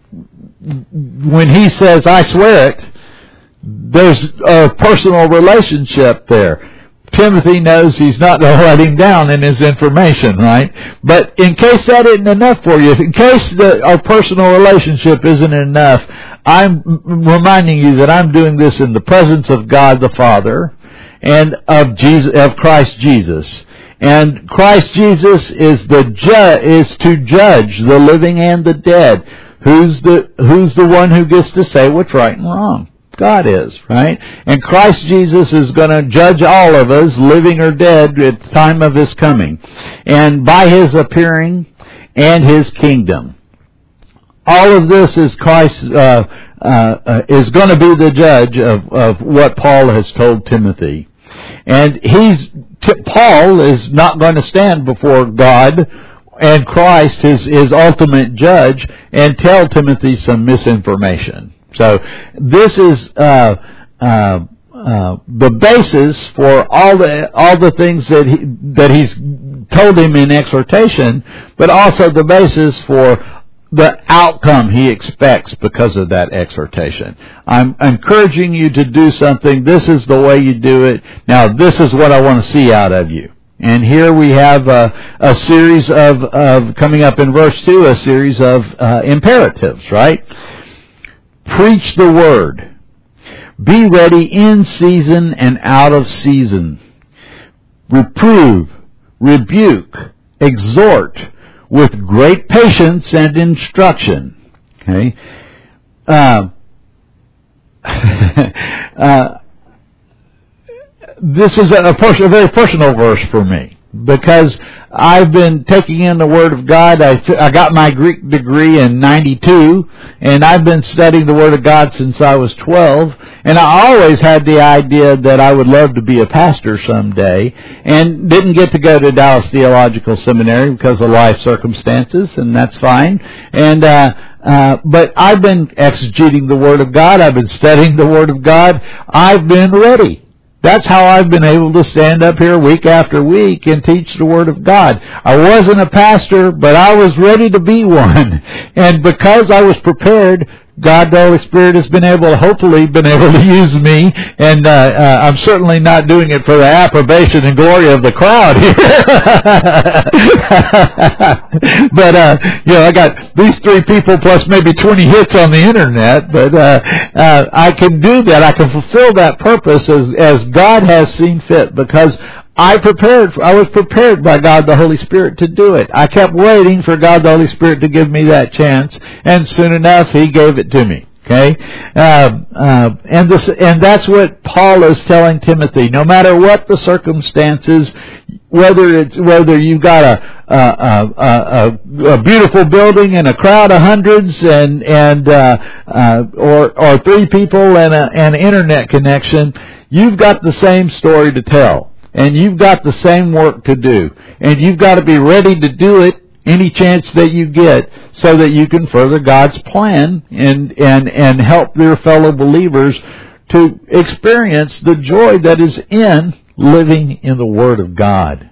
S1: when he says, "I swear it," there's a personal relationship there. Timothy knows he's not going to let him down in his information, right? But in case that isn't enough for you, in case the, our personal relationship isn't enough, I'm reminding you that I'm doing this in the presence of God the Father and of Jesus, of Christ Jesus. And Christ Jesus is the ju- is to judge the living and the dead. Who's the who's the one who gets to say what's right and wrong? God is, right? And Christ Jesus is going to judge all of us, living or dead, at the time of His coming. And by His appearing and His kingdom. all of this is Christ uh, uh, uh, is going to be the judge of, of what Paul has told Timothy. And he's t- Paul is not going to stand before God and Christ, his, his ultimate judge, and tell Timothy some misinformation. So this is uh, uh, uh, the basis for all the all the things that he, that he's told him in exhortation, but also the basis for the outcome he expects because of that exhortation. I'm encouraging you to do something. This is the way you do it. Now, this is what I want to see out of you. And here we have a, a series of, of, coming up in verse two, a series of uh, imperatives, right? Preach the word. Be ready in season and out of season. Reprove, rebuke, exhort with great patience and instruction. Okay? Uh, uh, this is a, a, pers- a very personal verse for me, because I've been taking in the Word of God. I, I got my Greek degree in ninety-two, and I've been studying the Word of God since I was twelve, and I always had the idea that I would love to be a pastor someday, and didn't get to go to Dallas Theological Seminary because of life circumstances, and that's fine. And uh, uh, but I've been exegeting the Word of God. I've been studying the Word of God. I've been ready. That's how I've been able to stand up here week after week and teach the Word of God. I wasn't a pastor, but I was ready to be one. And because I was prepared, God, the Holy Spirit, has been able, hopefully, been able to use me. And uh, uh, I'm certainly not doing it for the approbation and glory of the crowd here. But, uh, you know, I got these three people plus maybe twenty hits on the internet. But uh, uh, I can do that. I can fulfill that purpose as, as God has seen fit, because I prepared. I was prepared by God the Holy Spirit to do it. I kept waiting for God the Holy Spirit to give me that chance, and soon enough, He gave it to me. Okay, uh, uh, and this, and that's what Paul is telling Timothy. No matter what the circumstances, whether it's whether you've got a a, a, a, a beautiful building and a crowd of hundreds, and and uh, uh, or or three people and a, an internet connection, you've got the same story to tell. And you've got the same work to do. And you've got to be ready to do it any chance that you get, so that you can further God's plan and, and, and help your fellow believers to experience the joy that is in living in the Word of God.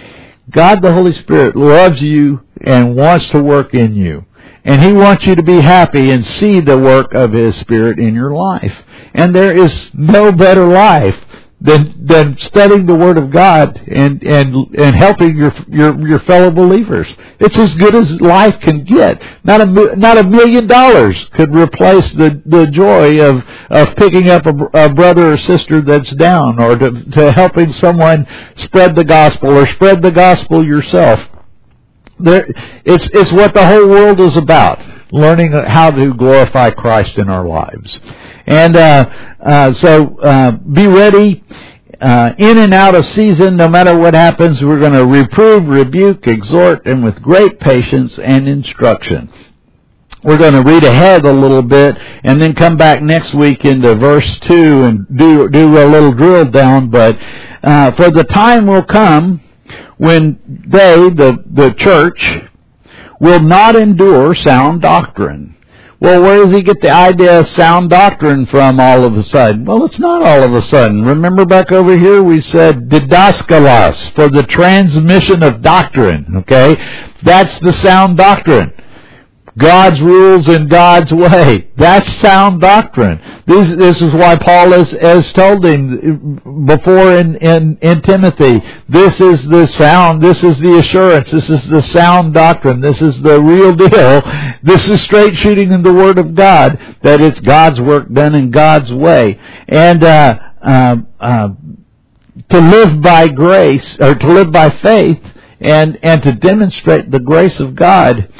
S1: God the Holy Spirit loves you and wants to work in you. And He wants you to be happy and see the work of His Spirit in your life. And there is no better life Than, than studying the Word of God and, and, and helping your, your, your fellow believers. It's as good as life can get. Not a, not a million dollars could replace the, the joy of, of picking up a, a brother or sister that's down, or to, to helping someone spread the gospel, or spread the gospel yourself. There, it's, it's what the whole world is about. Learning how to glorify Christ in our lives. And uh, uh, so uh, be ready uh, in and out of season. No matter what happens, we're going to reprove, rebuke, exhort, and with great patience and instruction. We're going to read ahead a little bit and then come back next week into verse two and do, do a little drill down. But uh, for the time will come when they, the, the church, will not endure sound doctrine. Well, where does he get the idea of sound doctrine from all of a sudden? Well, it's not all of a sudden. Remember back over here we said didaskalos, for the transmission of doctrine, okay? That's the sound doctrine. God's rules and God's way. That's sound doctrine. This, this is why Paul has, has told him before in, in, in Timothy, this is the sound, this is the assurance, this is the sound doctrine, this is the real deal. This is straight shooting in the Word of God, that it's God's work done in God's way. And uh, uh, uh, to live by grace, or to live by faith, and, and to demonstrate the grace of God,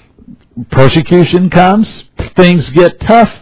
S1: persecution comes, things get tough.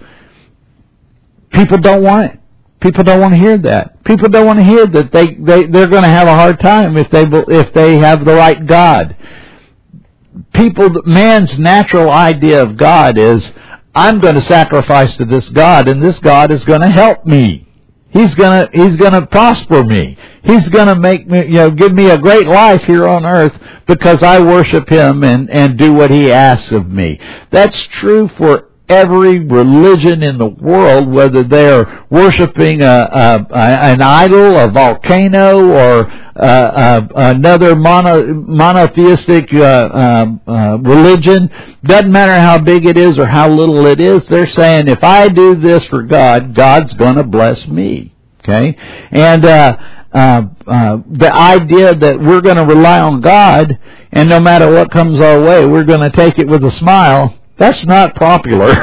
S1: People don't want it. People don't want to hear that. People don't want to hear that they, they, they're going to have a hard time if they, if they have the right God. people, man's natural idea of God is, I'm going to sacrifice to this God, and this God is going to help me. He's gonna, he's gonna prosper me. He's gonna make me, you know, give me a great life here on earth because I worship Him and, and do what He asks of me. That's true for every religion in the world, whether they're worshiping a, a, a, an idol, a volcano, or uh, uh, another mono, monotheistic uh, uh, uh, religion. Doesn't matter how big it is or how little it is. They're saying, if I do this for God, God's going to bless me. Okay, and uh, uh, uh, the idea that we're going to rely on God, and no matter what comes our way, we're going to take it with a smile. That's not popular.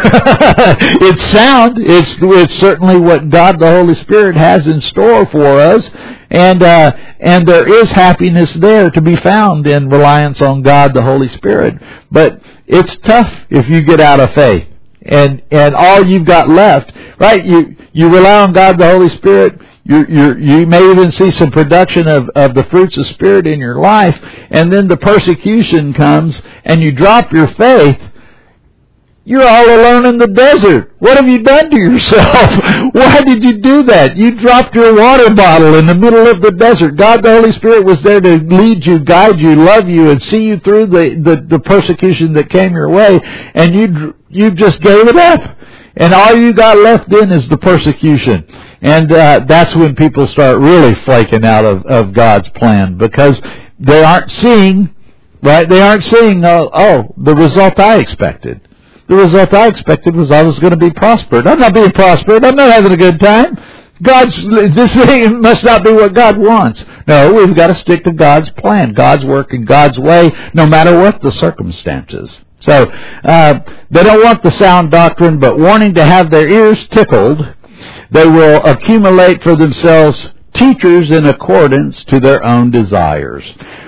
S1: It's sound. It's it's certainly what God the Holy Spirit has in store for us, and uh, and there is happiness there to be found in reliance on God the Holy Spirit. But it's tough if you get out of faith, and and all you've got left, right? You you rely on God the Holy Spirit. You you you may even see some production of, of the fruits of Spirit in your life, and then the persecution comes, and you drop your faith. You're all alone in the desert. What have you done to yourself? Why did you do that? You dropped your water bottle in the middle of the desert. God the Holy Spirit was there to lead you, guide you, love you, and see you through the, the, the persecution that came your way, and you you just gave it up. And all you got left in is the persecution. And uh, that's when people start really flaking out of, of God's plan, because they aren't seeing, right? They aren't seeing, oh, oh the result I expected. The result I expected was I was going to be prospered. I'm not being prospered. I'm not having a good time. God's, this thing must not be what God wants. No, we've got to stick to God's plan, God's work in God's way, no matter what the circumstances. So, uh, they don't want the sound doctrine, but wanting to have their ears tickled, they will accumulate for themselves teachers in accordance to their own desires.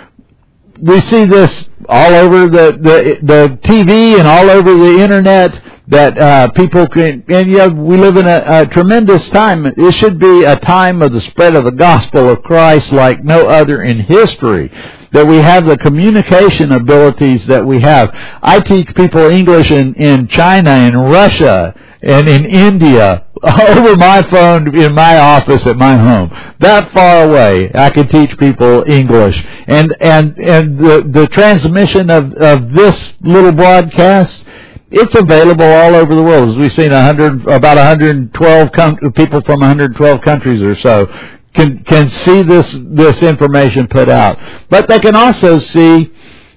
S1: We see this all over the, the, the T V and all over the internet, that uh, people can, and yeah, we live in a, a tremendous time. It should be a time of the spread of the gospel of Christ like no other in history, that we have the communication abilities that we have. I teach people English in, in China, in Russia, and in India, over my phone in my office at my home. That far away, I can teach people English. And and and the, the transmission of, of this little broadcast, it's available all over the world. As we've seen, one hundred, about one hundred twelve com- people from one hundred twelve countries or so can can see this this information put out. But they can also see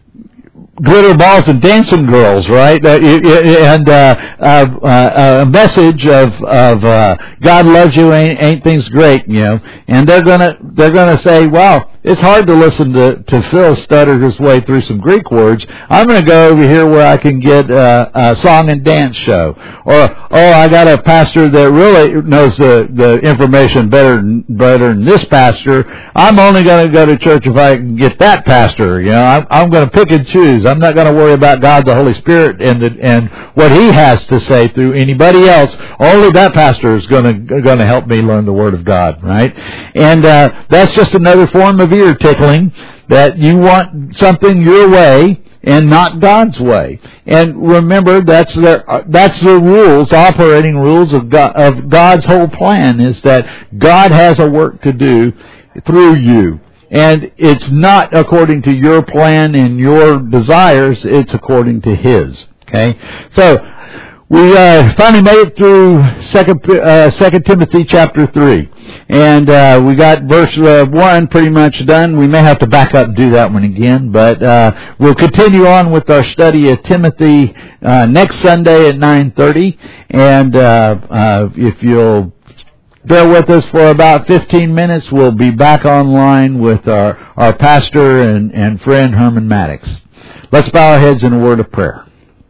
S1: glitter balls and dancing girls, right? Uh, and uh, uh, uh, a message of of uh, God loves you, ain't, ain't things great, you know? And they're gonna they're gonna say, "Wow, it's hard to listen to to Phil stutter his way through some Greek words. I'm gonna go over here where I can get uh, a song and dance show." Or, "Oh, I got a pastor that really knows the the information better than, better than this pastor. I'm only gonna go to church if I can get that pastor. You know, I'm, I'm gonna pick and choose. I'm not going to worry about God the Holy Spirit and the, and what He has to say through anybody else. Only that pastor is going to going to help me learn the Word of God, right?" And uh, that's just another form of ear tickling, that you want something your way and not God's way. And remember, that's the that's the rules, operating rules of God, of God's whole plan, is that God has a work to do through you. And it's not according to your plan and your desires, it's according to His. Okay? So, we uh, finally made it through Second uh, Second Timothy chapter three. And uh, we got verse uh, one pretty much done. We may have to back up and do that one again. But uh, we'll continue on with our study of Timothy uh, next Sunday at nine thirty. And uh, uh, if you'll bear with us for about fifteen minutes. We'll be back online with our, our pastor and, and friend Herman Maddox. Let's bow our heads in a word of prayer.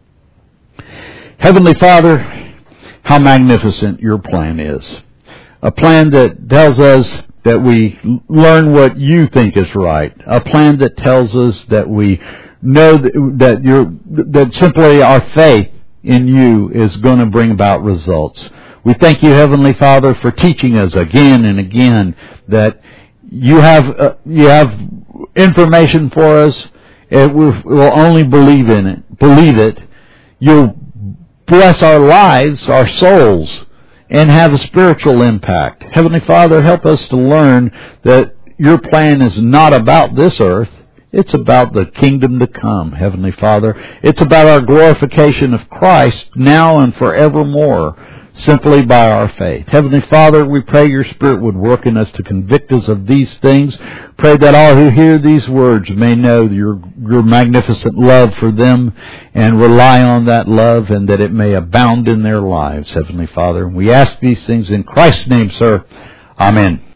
S1: Heavenly Father, how magnificent your plan is. A plan that tells us that we learn what you think is right. A plan that tells us that we know that, that, you're, that simply our faith in you is going to bring about results. We thank you, Heavenly Father, for teaching us again and again that you have uh, you have information for us, If we'll only believe in it, believe it, you'll bless our lives, our souls, and have a spiritual impact. Heavenly Father, help us to learn that your plan is not about this earth. It's about the kingdom to come, Heavenly Father. It's about our glorification of Christ now and forevermore, simply by our faith. Heavenly Father, we pray your Spirit would work in us to convict us of these things. Pray that all who hear these words may know your, your magnificent love for them and rely on that love, and that it may abound in their lives, Heavenly Father. We ask these things in Christ's name, sir. Amen.